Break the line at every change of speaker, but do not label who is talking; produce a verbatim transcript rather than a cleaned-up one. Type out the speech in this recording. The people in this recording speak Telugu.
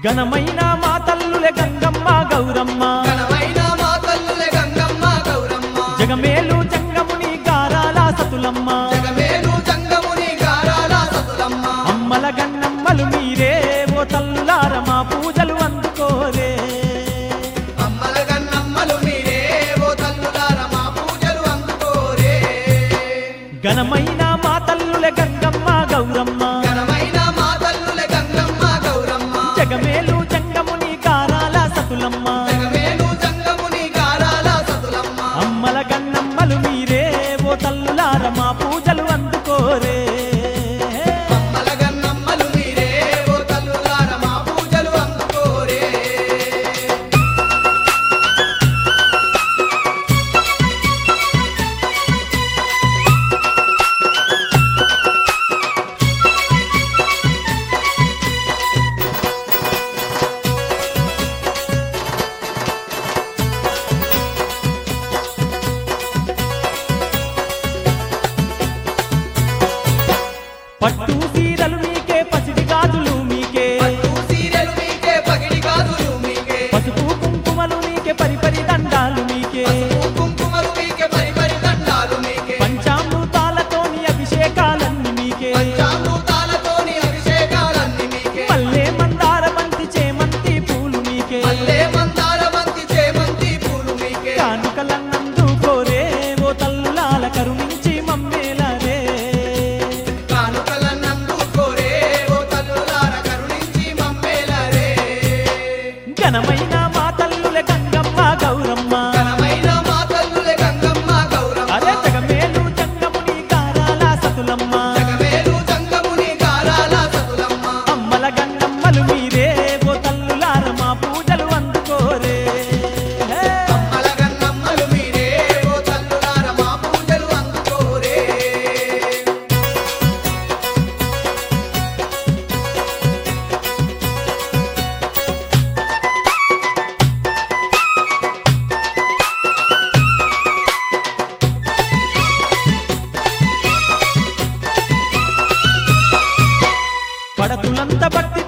ఘనమైన మా తల్లులే గంగమ్మ గౌరమ్మ
ఘనమైన మా తల్లులే గంగమ్మ గౌరమ్మ
జగమేలు జంగముని గారాల సతులమ్మ
జగమేలు జంగముని గారాల సతులమ్మ
అమ్మల గన్నమ్మలు మీరే ఓ తల్లులార మా పూజలు అందుకోరే
అమ్మల గన్నమ్మలు మీరే ఓ తల్లులార మా పూజలు అందుకోరే
ఘనమైన మా తల్లులే గంగమ్మ గౌరమ్మ
ఘనమైన మా తల్లులే గంగమ్మ గౌరమ్మ
జగమేలు జంగముని గారాల సతులమ్మ
జగమేలు జంగముని గారాల సతులమ్మ
అమ్మల గన్నమ్మలు మీరే ఓ తల్లులార మా పూజలు అందుకోరే
అమ్మల గన్నమ్మలు మీరే ఓ తల్లులార మా పూజలు అందుకోరే
పట్టు సీరలు మీకే పసిడి గాజులు మీకే
పట్టు సీరెలు మీకే పగిడి గాజులు మీకే
పసుపు కుంకుమలు మీకే పరిపరి దండాలు మీకే
పసుపు కుంకుమలు మీకే పరిపరి దండాలు మీకే
పంచామృతాలతోని అభిషేకాలన్నీ మీకే
పంచామృతాలతోని అభిషేకాలన్నీ మీకే
మల్లె మందార బంతి చేమంతి పూలు మీకే
మల్లె మందార బంతి చేమంతి పూలు మీకే
కానుకలన్నందు కోరే ఓ తల్లులాల కరుణించి మమ్మేలరే
కానుకలన్నందు కోరే ఓ తల్లులార కరుణించి మమ్మేలరే
ఘనమైన మా తల్లుల గంగమ్మ గౌరమ్మ
ఘనమైన మా తల్లులే గంగమ్మ గౌరమ్మ
అదే జగమేలు జంగముని గారాల సతులమ్మ
జగమేలు జంగముని గారాల సతులమ్మ
అమ్మల గంగమ్మలు మీరే ఓ తల్లులార మా పూజలు అందుకోరే
అమ్మల గన్నమ్మలు మీరే ఓ తల్లులార మా పూజలు అందుకోరే
పడతులంత భక్తి